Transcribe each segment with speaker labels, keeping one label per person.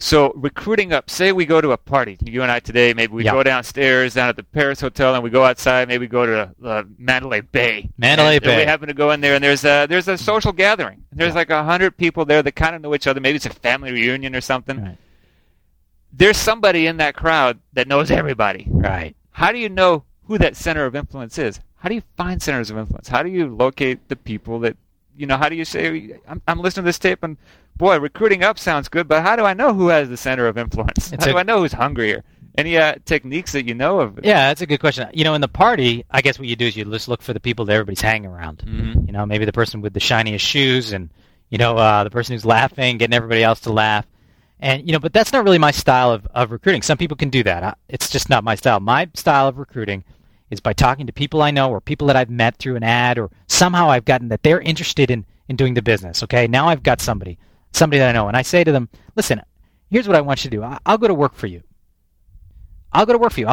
Speaker 1: So recruiting up, say we go to a party, you and I today, maybe we go downstairs down at the Paris Hotel and we go outside, maybe go to Mandalay Bay.
Speaker 2: Mandalay Bay.
Speaker 1: And we happen to go in there and there's a social gathering. There's like 100 people there that kind of know each other. Maybe it's a family reunion or something.
Speaker 2: Right.
Speaker 1: There's somebody in that crowd that knows everybody.
Speaker 2: Right.
Speaker 1: How do you know who that center of influence is? How do you find centers of influence? How do you locate the people that, how do you say, I'm listening to this tape and, boy, recruiting up sounds good, but how do I know who has the center of influence? How do I know who's hungrier? Any techniques that you know of?
Speaker 2: Yeah, that's a good question. In the party, I guess what you do is you just look for the people that everybody's hanging around.
Speaker 1: Mm-hmm.
Speaker 2: Maybe the person with the shiniest shoes and, the person who's laughing, getting everybody else to laugh. And, but that's not really my style of recruiting. Some people can do that. It's just not my style. My style of recruiting is by talking to people I know or people that I've met through an ad or somehow I've gotten that they're interested in doing the business. Okay, now I've got somebody that I know, and I say to them, listen, here's what I want you to do. I'll go to work for you. I'll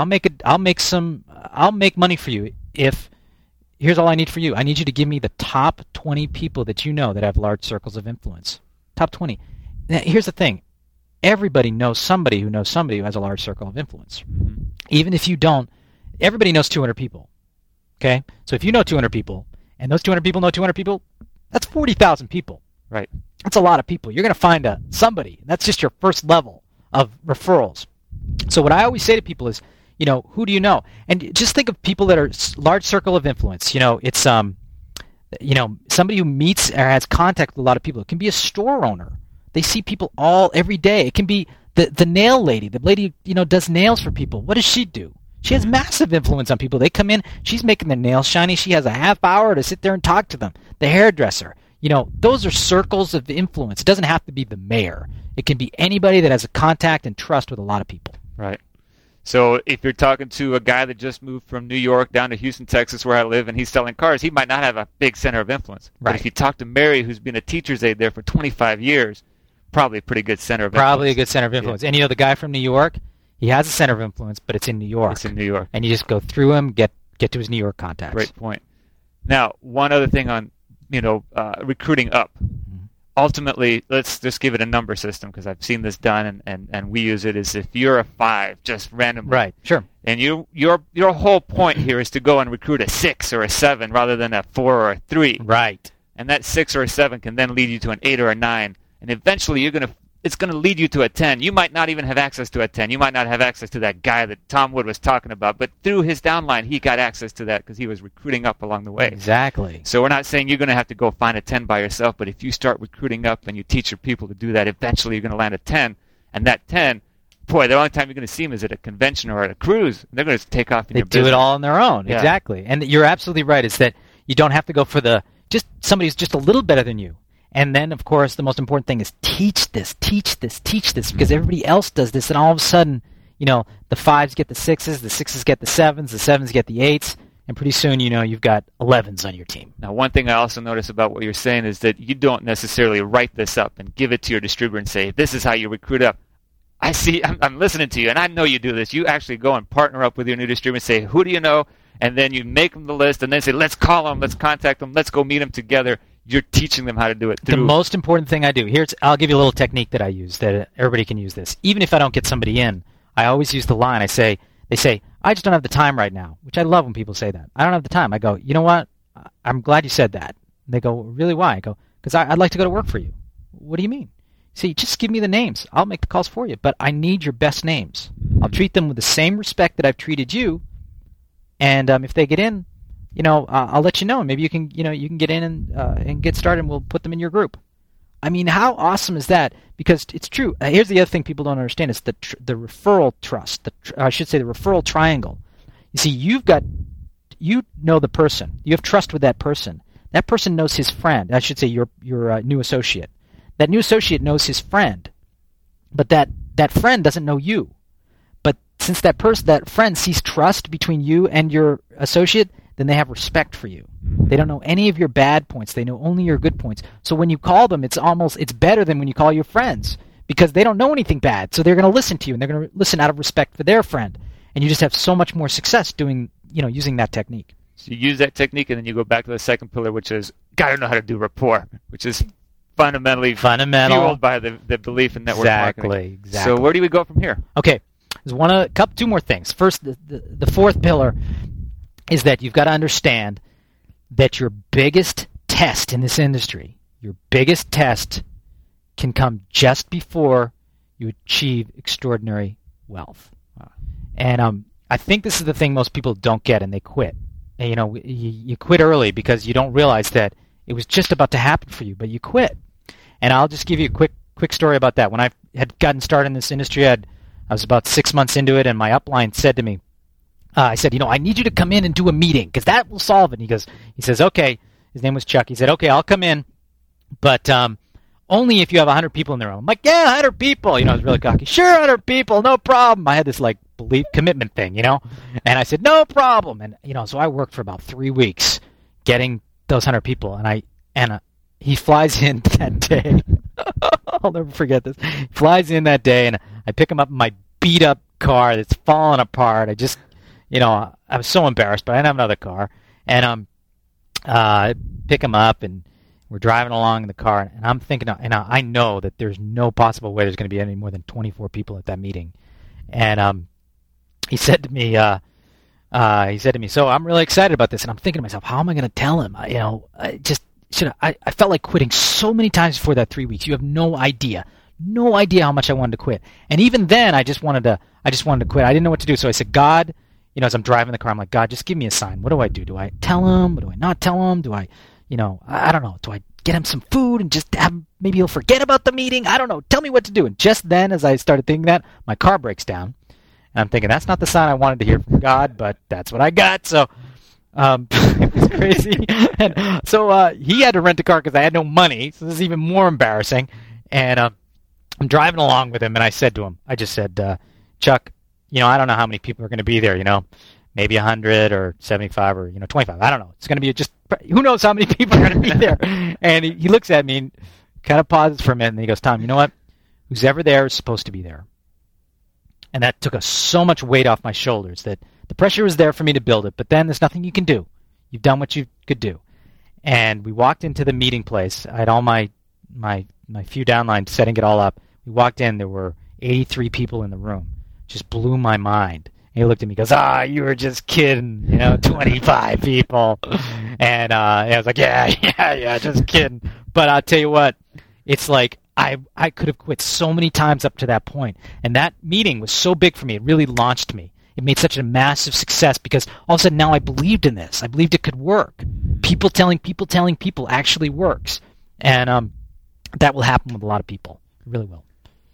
Speaker 2: make money for you if here's all I need for you. I need you to give me the top 20 people that you know that have large circles of influence. Top 20. Now, here's the thing. Everybody knows somebody who has a large circle of influence.
Speaker 1: Mm-hmm.
Speaker 2: Even if you don't, everybody knows 200 people. Okay? So if you know 200 people, and those 200 people know 200 people, that's 40,000 people.
Speaker 1: Right.
Speaker 2: That's a lot of people. You're going to find somebody. That's just your first level of referrals. So what I always say to people is, who do you know? And just think of people that are large circle of influence. It's somebody who meets or has contact with a lot of people. It can be a store owner. They see people every day. It can be the nail lady. The lady, does nails for people. What does she do? She has massive influence on people. They come in. She's making their nails shiny. She has a half hour to sit there and talk to them. The hairdresser. Those are circles of influence. It doesn't have to be the mayor. It can be anybody that has a contact and trust with a lot of people.
Speaker 1: Right. So if you're talking to a guy that just moved from New York down to Houston, Texas, where I live, and he's selling cars, he might not have a big center of influence.
Speaker 2: Right.
Speaker 1: But if you talk to Mary, who's been a teacher's aide there for 25 years, probably a pretty good center of influence.
Speaker 2: Probably a good center of influence. Yeah. And the guy from New York, he has a center of influence, but it's in New York.
Speaker 1: It's in New York.
Speaker 2: And you just go through him, get to his New York contacts.
Speaker 1: Great point. Now, one other thing on recruiting up. Ultimately, let's just give it a number system because I've seen this done and we use it. Is if you're a 5, just randomly,
Speaker 2: right? Sure.
Speaker 1: And your whole point here is to go and recruit a 6 or a 7 rather than a 4 or a 3,
Speaker 2: right?
Speaker 1: And that 6 or a 7 can then lead you to an 8 or a 9, and eventually it's going to lead you to a 10. You might not even have access to a 10. You might not have access to that guy that Tom Wood was talking about, but through his downline, he got access to that because he was recruiting up along the way.
Speaker 2: Exactly.
Speaker 1: So we're not saying you're going to have to go find a 10 by yourself, but if you start recruiting up and you teach your people to do that, eventually you're going to land a 10, and that 10, boy, the only time you're going to see them is at a convention or at a cruise. They're going to take off in your business.
Speaker 2: They do it all on their own.
Speaker 1: Yeah.
Speaker 2: Exactly. And you're absolutely right. Is that you don't have to go for just somebody who's just a little better than you. And then, of course, the most important thing is teach this, because everybody else does this, and all of a sudden, the 5s get the 6s, the 6s get the 7s, the 7s get the 8s, and pretty soon, you've got 11s on your team.
Speaker 1: Now, one thing I also notice about what you're saying is that you don't necessarily write this up and give it to your distributor and say, this is how you recruit up. I'm listening to you, and I know you do this. You actually go and partner up with your new distributor and say, who do you know? And then you make them the list, and then say, let's call them, let's contact them, let's go meet them together. You're teaching them how to do it.
Speaker 2: The most important thing I do, I'll give you a little technique that I use that everybody can use this. Even if I don't get somebody in, I always use the line. They say, I just don't have the time right now, which I love when people say that. I don't have the time. I go, you know what? I'm glad you said that. And they go, really, why? I go, because I'd like to go to work for you. What do you mean? See, just give me the names. I'll make the calls for you, but I need your best names. I'll treat them with the same respect that I've treated you, and if they get in, I'll let you know, and maybe you can get in and get started, and we'll put them in your group. I mean, how awesome is that? Because it's true. Here's the other thing people don't understand: is the referral trust. I should say the referral triangle. You see, you know the person. You have trust with that person. That person knows his friend. I should say your new associate. That new associate knows his friend, but that friend doesn't know you. But since that friend sees trust between you and your associate, then they have respect for you. They don't know any of your bad points. They know only your good points. So when you call them, it's better than when you call your friends because they don't know anything bad. So they're going to listen to you, and they're going to listen out of respect for their friend. And you just have so much more success using that technique.
Speaker 1: So you use that technique, and then you go back to the second pillar, which is got to know how to do rapport, which is fundamentally fueled by the belief in network marketing.
Speaker 2: Exactly.
Speaker 1: So where do we go from here?
Speaker 2: Okay, there's two more things. First, the fourth pillar is that you've got to understand that your biggest test in this industry, your biggest test can come just before you achieve extraordinary wealth. And I think this is the thing most people don't get, and they quit. And, you quit early because you don't realize that it was just about to happen for you, but you quit. And I'll just give you a quick story about that. When I had gotten started in this industry, I was about 6 months into it, and my upline said to me, I said, I need you to come in and do a meeting because that will solve it. And he says, okay. His name was Chuck. He said, okay, I'll come in, but only if you have 100 people in the room. I'm like, yeah, 100 people. I was really cocky. Sure, 100 people, no problem. I had this belief commitment thing, and I said, no problem. And so I worked for about 3 weeks getting those 100 people, and he flies in that day. I'll never forget this. He flies in that day, and I pick him up in my beat up car that's falling apart. I just, I was so embarrassed, but I didn't have another car, and I pick him up, and we're driving along in the car, and I'm thinking, and I know that there's no possible way there's going to be any more than 24 people at that meeting. And he said to me, so I'm really excited about this, and I'm thinking to myself, how am I going to tell him? I felt like quitting so many times before that 3 weeks. You have no idea how much I wanted to quit. And even then, I just wanted to quit. I didn't know what to do, so I said, God, as I'm driving the car, I'm like, God, just give me a sign. What do I do? Do I tell him? Do I not tell him? Do I, I don't know. Do I get him some food and just maybe he'll forget about the meeting? I don't know. Tell me what to do. And just then, as I started thinking that, my car breaks down. And I'm thinking, that's not the sign I wanted to hear from God, but that's what I got. So it was crazy. And so he had to rent a car because I had no money. So this is even more embarrassing. And I'm driving along with him, and I said to him, Chuck, I don't know how many people are going to be there, maybe 100 or 75 or, 25. I don't know. It's going to be just, who knows how many people are going to be there. And he looks at me and kind of pauses for a minute, and he goes, Tom, you know what? Who's ever there is supposed to be there. And that took so much weight off my shoulders that the pressure was there for me to build it, but then there's nothing you can do. You've done what you could do. And we walked into the meeting place. I had all my few downlines setting it all up. We walked in. There were 83 people in the room. Just blew my mind. And he looked at me and goes, you were just kidding, 25 people. And I was like, yeah, just kidding. But I'll tell you what, it's like I could have quit so many times up to that point. And that meeting was so big for me. It really launched me. It made such a massive success because all of a sudden now I believed in this. I believed it could work. People telling people actually works. And that will happen with a lot of people. It really will.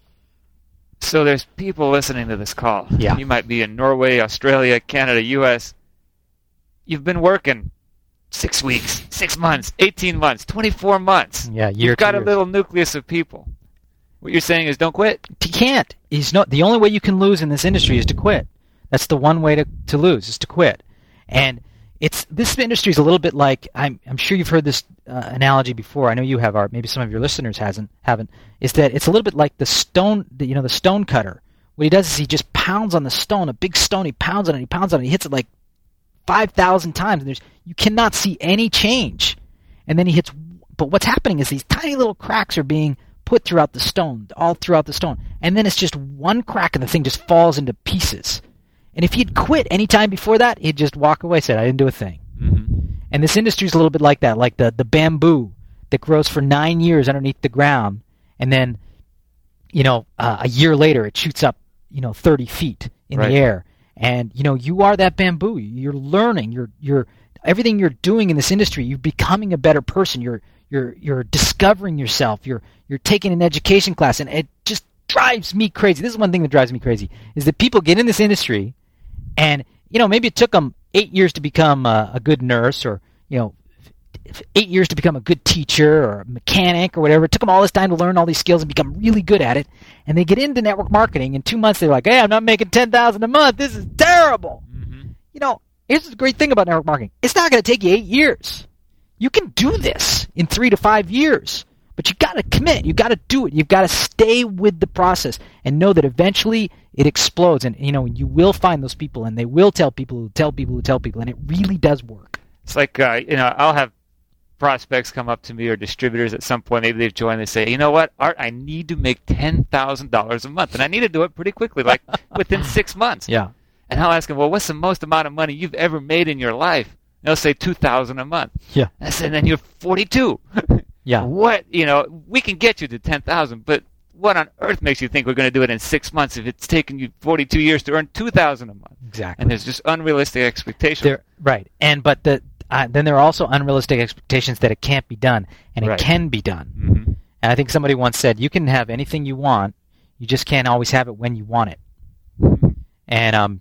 Speaker 1: So there's people listening to this call.
Speaker 2: Yeah.
Speaker 1: You might be in Norway, Australia, Canada, U.S. You've been working 6 weeks, 6 months, 18 months, 24 months.
Speaker 2: Yeah,
Speaker 1: You've got a little nucleus of people. What you're saying is don't quit.
Speaker 2: You can't. The only way you can lose in this industry is to quit. That's the one way to lose, is to quit. And this industry is a little bit like, I'm sure you've heard this analogy before. I know you have, Art. Maybe some of your listeners haven't. Is that it's a little bit like the stone cutter. What he does is he just pounds on the stone, a big stone. He pounds on it. He hits it like 5,000 times, and you cannot see any change. And then he hits. But what's happening is these tiny little cracks are being put throughout the stone, all throughout the stone, and then it's just one crack, and the thing just falls into pieces. And if he'd quit any time before that, he'd just walk away, said, I didn't do a thing.
Speaker 1: Mm-hmm.
Speaker 2: And this industry is a little bit like that, like the bamboo that grows for 9 years underneath the ground, and then, a year later it shoots up, 30 feet in the air. And, you are that bamboo. You're learning. You're everything you're doing in this industry, you're becoming a better person. You're discovering yourself. You're taking an education class, and it just drives me crazy. This is one thing that drives me crazy, is that people get in this industry, and maybe it took them 8 years to become a good nurse, or 8 years to become a good teacher or a mechanic or whatever. It took them all this time to learn all these skills and become really good at it. And they get into network marketing. In 2 months, they're like, hey, I'm not making $10,000 a month. This is terrible. Mm-hmm. Here's the great thing about network marketing. It's not going to take you 8 years. You can do this in 3 to 5 years. But you got to commit. You got to do it. You've got to stay with the process and know that eventually it explodes. And, you will find those people, and they will tell people who tell people who tell people. And it really does work.
Speaker 1: It's like, I'll have prospects come up to me or distributors at some point, maybe they've joined, they say, you know what, Art, I need to make $10,000 a month. And I need to do it pretty quickly, like within 6 months.
Speaker 2: Yeah.
Speaker 1: And I'll ask them, well, what's the most amount of money you've ever made in your life? And they'll say $2,000 a month.
Speaker 2: Yeah.
Speaker 1: I said, then you're 42.
Speaker 2: Yeah.
Speaker 1: What, we can get you to 10,000, but what on earth makes you think we're going to do it in 6 months if it's taken you 42 years to earn $2,000 a month?
Speaker 2: Exactly.
Speaker 1: And there's just unrealistic expectations.
Speaker 2: Right. But then there are also unrealistic expectations that it can't be done, and it can be done.
Speaker 1: Mm-hmm.
Speaker 2: And I think somebody once said, you can have anything you want, you just can't always have it when you want it. And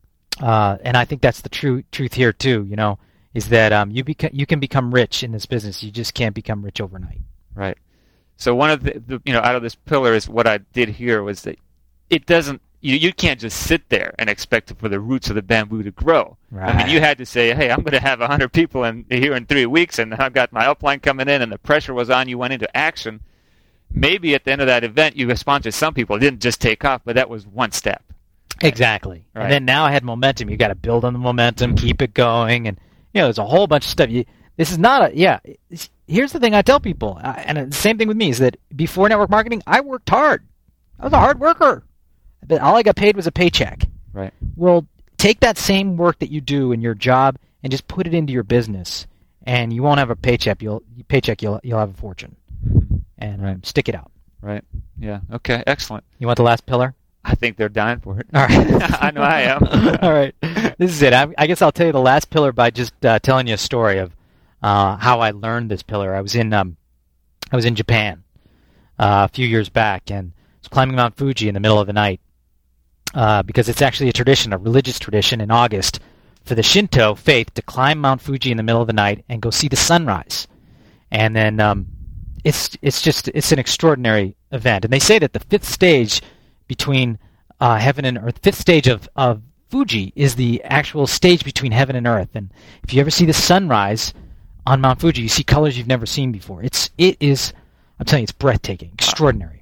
Speaker 2: I think that's the truth here too. Is that you can become rich in this business. You just can't become rich overnight.
Speaker 1: Right. So one of the out of this pillar is what I did here was that it doesn't. You can't just sit there and expect for the roots of the bamboo to grow.
Speaker 2: Right.
Speaker 1: I mean, you had to say, hey, I'm going to have 100 people here in 3 weeks, and I've got my upline coming in, and the pressure was on. You went into action. Maybe at the end of that event, you sponsored some people. It didn't just take off, but that was one step.
Speaker 2: Exactly.
Speaker 1: Right.
Speaker 2: And then now I had momentum. You got to build on the momentum, keep it going, and there's a whole bunch of stuff. This is not here's the thing I tell people, and the same thing with me, is that before network marketing, I worked hard. I was a hard worker. But all I got paid was a paycheck.
Speaker 1: Right.
Speaker 2: Well, take that same work that you do in your job and just put it into your business, and you won't have a paycheck. You'll have a fortune.
Speaker 1: Mm-hmm.
Speaker 2: And stick it out.
Speaker 1: Right. Yeah. Okay. Excellent.
Speaker 2: You want the last pillar?
Speaker 1: I think they're dying for it.
Speaker 2: All right.
Speaker 1: I know I am.
Speaker 2: All right. This is it. I guess I'll tell you the last pillar by just telling you a story of how I learned this pillar. I was in Japan a few years back, and I was climbing Mount Fuji in the middle of the night because it's actually a religious tradition in August for the Shinto faith to climb Mount Fuji in the middle of the night and go see the sunrise. And then it's an extraordinary event. And they say that the fifth stage between heaven and earth, fifth stage of Fuji is the actual stage between heaven and earth. And if you ever see the sunrise on Mount Fuji, you see colors you've never seen before. I'm telling you, it's breathtaking, extraordinary.